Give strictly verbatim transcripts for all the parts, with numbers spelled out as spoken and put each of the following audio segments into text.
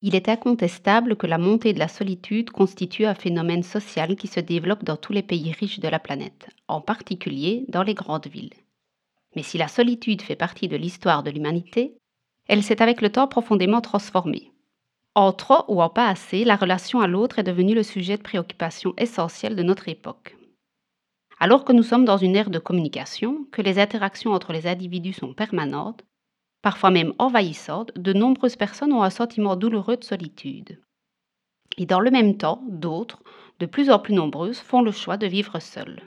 Il est incontestable que la montée de la solitude constitue un phénomène social qui se développe dans tous les pays riches de la planète, en particulier dans les grandes villes. Mais si la solitude fait partie de l'histoire de l'humanité, elle s'est avec le temps profondément transformée. En trop ou en pas assez, la relation à l'autre est devenue le sujet de préoccupation essentiel de notre époque. Alors que nous sommes dans une ère de communication, que les interactions entre les individus sont permanentes, parfois même envahissantes, de nombreuses personnes ont un sentiment douloureux de solitude. Et dans le même temps, d'autres, de plus en plus nombreuses, font le choix de vivre seules.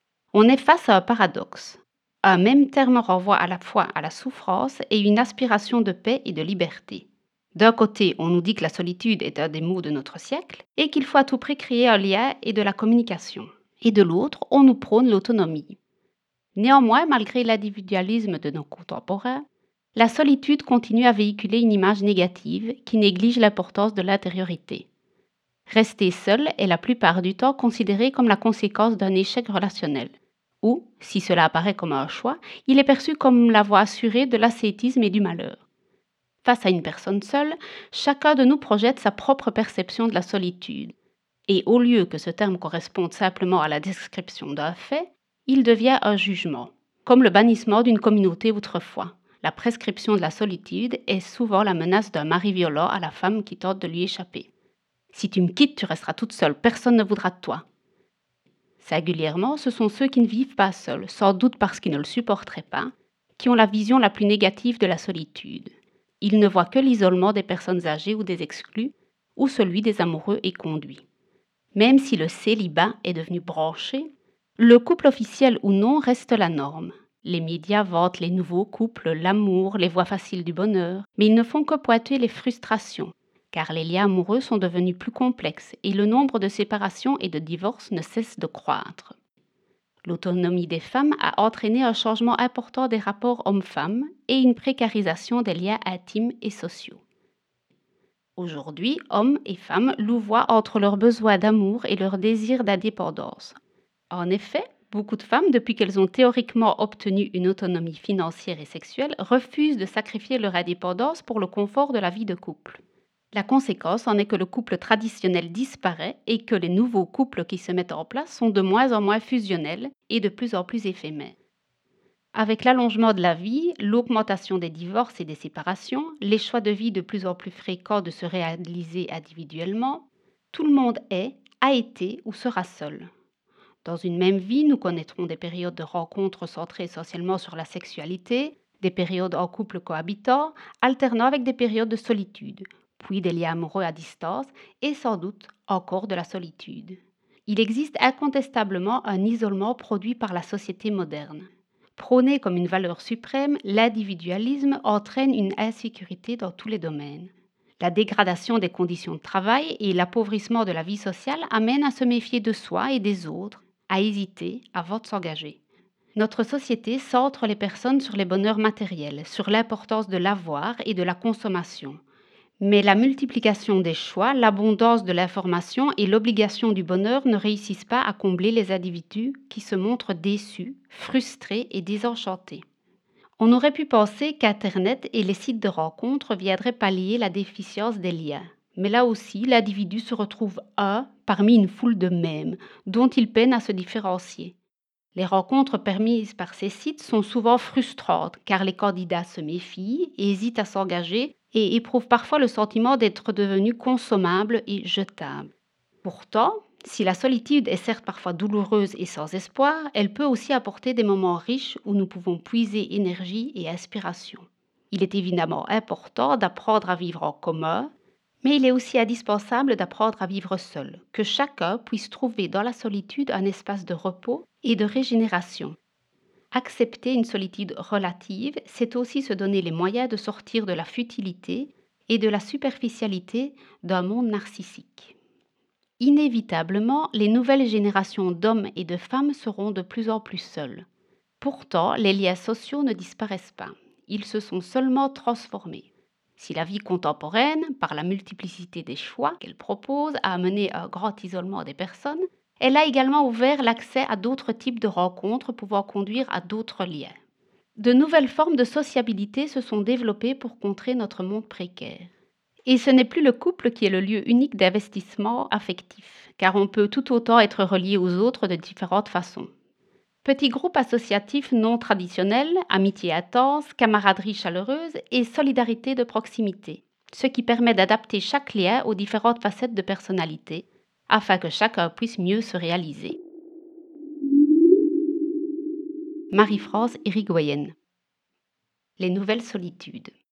On est face à un paradoxe. Un même terme renvoie à la fois à la souffrance et une aspiration de paix et de liberté. D'un côté, on nous dit que la solitude est un des maux de notre siècle et qu'il faut à tout prix créer un lien et de la communication. Et de l'autre, on nous prône l'autonomie. Néanmoins, malgré l'individualisme de nos contemporains, la solitude continue à véhiculer une image négative qui néglige l'importance de l'intériorité. Rester seul est la plupart du temps considéré comme la conséquence d'un échec relationnel. Ou, si cela apparaît comme un choix, il est perçu comme la voie assurée de l'ascétisme et du malheur. Face à une personne seule, chacun de nous projette sa propre perception de la solitude. Et au lieu que ce terme corresponde simplement à la description d'un fait, il devient un jugement, comme le bannissement d'une communauté autrefois. La prescription de la solitude est souvent la menace d'un mari violent à la femme qui tente de lui échapper. Si tu me quittes, tu resteras toute seule, personne ne voudra de toi. Singulièrement, ce sont ceux qui ne vivent pas seuls, sans doute parce qu'ils ne le supporteraient pas, qui ont la vision la plus négative de la solitude. Ils ne voient que l'isolement des personnes âgées ou des exclus, ou celui des amoureux éconduits. Même si le célibat est devenu branché, le couple officiel ou non reste la norme. Les médias vantent les nouveaux couples, l'amour, les voies faciles du bonheur, mais ils ne font que pointer les frustrations, car les liens amoureux sont devenus plus complexes et le nombre de séparations et de divorces ne cesse de croître. L'autonomie des femmes a entraîné un changement important des rapports hommes-femmes et une précarisation des liens intimes et sociaux. Aujourd'hui, hommes et femmes louvoient entre leurs besoins d'amour et leur désir d'indépendance. En effet, beaucoup de femmes, depuis qu'elles ont théoriquement obtenu une autonomie financière et sexuelle, refusent de sacrifier leur indépendance pour le confort de la vie de couple. La conséquence en est que le couple traditionnel disparaît et que les nouveaux couples qui se mettent en place sont de moins en moins fusionnels et de plus en plus éphémères. Avec l'allongement de la vie, l'augmentation des divorces et des séparations, les choix de vie de plus en plus fréquents de se réaliser individuellement, tout le monde est, a été ou sera seul. Dans une même vie, nous connaîtrons des périodes de rencontres centrées essentiellement sur la sexualité, des périodes en couple cohabitant, alternant avec des périodes de solitude, puis des liens amoureux à distance et sans doute encore de la solitude. Il existe incontestablement un isolement produit par la société moderne. Prôné comme une valeur suprême, l'individualisme entraîne une insécurité dans tous les domaines. La dégradation des conditions de travail et l'appauvrissement de la vie sociale amènent à se méfier de soi et des autres, à hésiter avant de s'engager. Notre société centre les personnes sur les bonheurs matériels, sur l'importance de l'avoir et de la consommation. Mais la multiplication des choix, l'abondance de l'information et l'obligation du bonheur ne réussissent pas à combler les individus qui se montrent déçus, frustrés et désenchantés. On aurait pu penser qu'Internet et les sites de rencontres viendraient pallier la déficience des liens. Mais là aussi, l'individu se retrouve un parmi une foule de mêmes, dont il peine à se différencier. Les rencontres permises par ces sites sont souvent frustrantes, car les candidats se méfient, hésitent à s'engager et éprouvent parfois le sentiment d'être devenus consommables et jetables. Pourtant, si la solitude est certes parfois douloureuse et sans espoir, elle peut aussi apporter des moments riches où nous pouvons puiser énergie et inspiration. Il est évidemment important d'apprendre à vivre en commun, mais il est aussi indispensable d'apprendre à vivre seul, que chacun puisse trouver dans la solitude un espace de repos et de régénération. Accepter une solitude relative, c'est aussi se donner les moyens de sortir de la futilité et de la superficialité d'un monde narcissique. Inévitablement, les nouvelles générations d'hommes et de femmes seront de plus en plus seuls. Pourtant, les liens sociaux ne disparaissent pas. Ils se sont seulement transformés. Si la vie contemporaine, par la multiplicité des choix qu'elle propose, a amené un grand isolement des personnes, elle a également ouvert l'accès à d'autres types de rencontres pouvant conduire à d'autres liens. De nouvelles formes de sociabilité se sont développées pour contrer notre monde précaire. Et ce n'est plus le couple qui est le lieu unique d'investissement affectif, car on peut tout autant être relié aux autres de différentes façons. Petits groupes associatifs non traditionnels, amitié intense, camaraderie chaleureuse et solidarité de proximité, ce qui permet d'adapter chaque lien aux différentes facettes de personnalité, afin que chacun puisse mieux se réaliser. Marie-France Irigoyen. Les nouvelles solitudes.